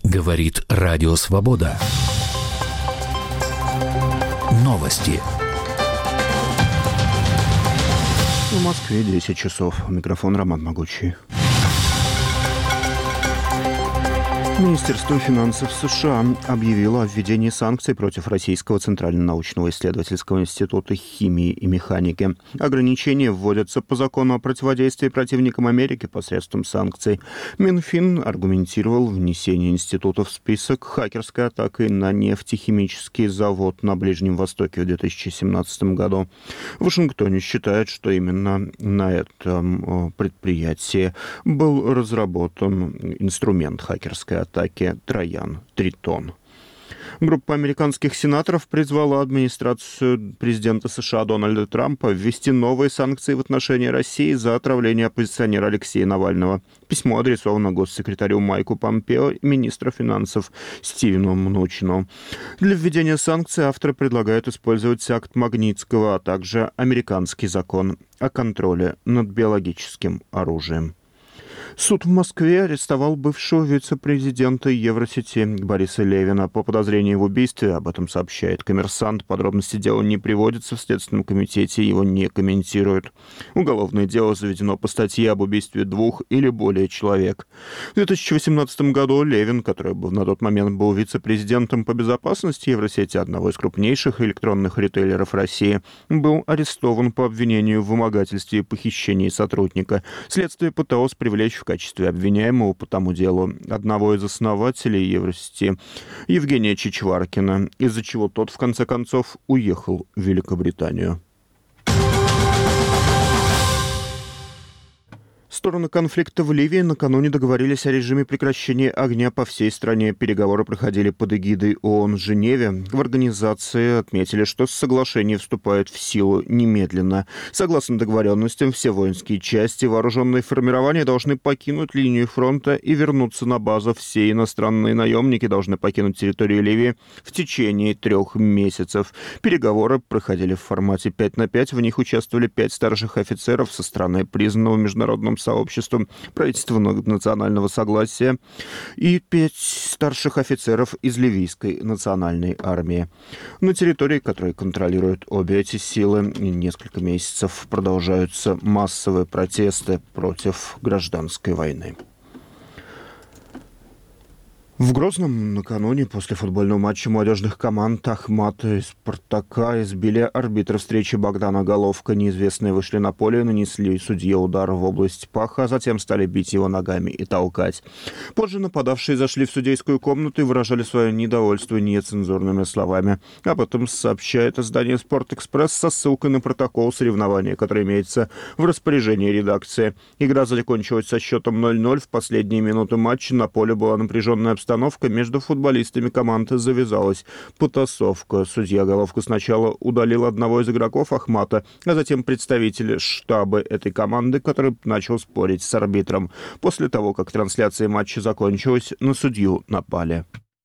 Говорит Радио Свобода. Новости. В Москве 10 часов. Микрофон Роман Могучий. Министерство финансов США объявило о введении санкций против Российского Центрально-научного исследовательского института химии и механики. Ограничения вводятся по закону о противодействии противникам Америки посредством санкций. Минфин аргументировал внесение института в список хакерской атакой на нефтехимический завод на Ближнем Востоке в 2017 году. В Вашингтоне считают, что именно на этом предприятии был разработан инструмент хакерской атаки «Троян Тритон». Группа американских сенаторов призвала администрацию президента США Дональда Трампа ввести новые санкции в отношении России за отравление оппозиционера Алексея Навального. Письмо адресовано госсекретарю Майку Помпео и министру финансов Стивену Мнучину. Для введения санкций авторы предлагают использовать акт Магнитского, а также американский закон о контроле над биологическим оружием. Суд в Москве арестовал бывшего вице-президента Евросети Бориса Левина по подозрению в убийстве. Об этом сообщает «Коммерсант». Подробности дела не приводятся в Следственном комитете, его не комментируют. Уголовное дело заведено по статье об убийстве 2 или более человек. В 2018 году Левин, который на тот момент был вице-президентом по безопасности Евросети, одного из крупнейших электронных ритейлеров России, был арестован по обвинению в вымогательстве и похищении сотрудника. Следствие пыталось привлечь в качестве обвиняемого по тому делу одного из основателей Евросети, Евгения Чичваркина, из-за чего тот, в конце концов, уехал в Великобританию. Стороны конфликта в Ливии накануне договорились о режиме прекращения огня по всей стране. Переговоры проходили под эгидой ООН в Женеве. В организации отметили, что соглашение вступает в силу немедленно. Согласно договоренностям, все воинские части и вооруженные формирования должны покинуть линию фронта и вернуться на базу. Все иностранные наемники должны покинуть территорию Ливии в течение 3 месяцев. Переговоры проходили в формате 5-5. В них участвовали 5 старших офицеров со стороны признанного международным сообществом правительства национального согласия и 5 старших офицеров из ливийской национальной армии. На территории, которую контролируют обе эти силы, несколько месяцев продолжаются массовые протесты против гражданской войны. В Грозном накануне после футбольного матча молодежных команд Ахмата и Спартака избили арбитра встречи Богдана Головко. Неизвестные вышли на поле, нанесли судье удар в область паха, а затем стали бить его ногами и толкать. Позже нападавшие зашли в судейскую комнату и выражали свое недовольство нецензурными словами. Об этом сообщает издание «Спортэкспресс» со ссылкой на протокол соревнования, который имеется в распоряжении редакции. Игра закончилась со счетом 0-0. В последние минуты матча на поле была напряженная обстановка. Между футболистами команды завязалась потасовка. Судья Головко сначала удалил одного из игроков Ахмата, а затем представителя штаба этой команды, который начал спорить с арбитром. После того, как трансляция матча закончилась, на судью напали.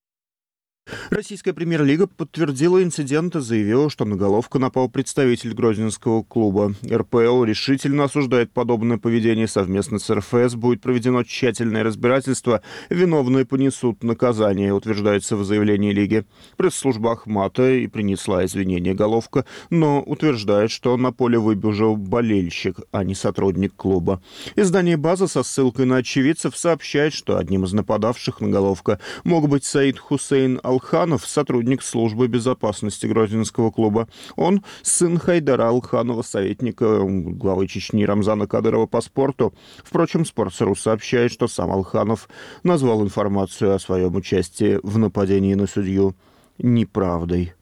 Российская премьер-лига подтвердила инцидент и заявила, что на Головко напал представитель грозненского клуба. РПЛ решительно осуждает подобное поведение. Совместно с РФС будет проведено тщательное разбирательство. Виновные понесут наказание, утверждается в заявлении лиги. Пресс-служба Ахмата и принесла извинения Головко, но утверждает, что на поле выбежал болельщик, а не сотрудник клуба. Издание «База» со ссылкой на очевидцев сообщает, что одним из нападавших на Головко мог быть Саид Хусейн Алханов, сотрудник службы безопасности Грозненского клуба. Он сын Хайдара Алханова, советника главы Чечни Рамзана Кадырова по спорту. Впрочем, Sports.ru сообщает, что сам Алханов назвал информацию о своем участии в нападении на судью неправдой.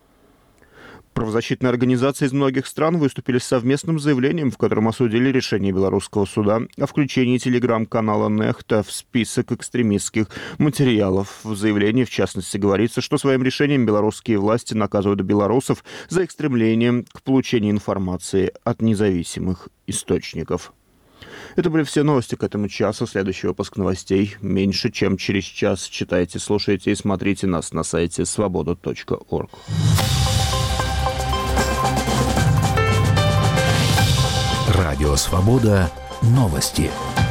Правозащитные организации из многих стран выступили с совместным заявлением, в котором осудили решение белорусского суда о включении телеграм-канала «Нехта» в список экстремистских материалов. В заявлении, в частности, говорится, что своим решением белорусские власти наказывают белорусов за их стремление к получению информации от независимых источников. Это были все новости к этому часу. Следующий выпуск новостей меньше, чем через час. Читайте, слушайте и смотрите нас на сайте svoboda.org. Радио «Свобода». Новости.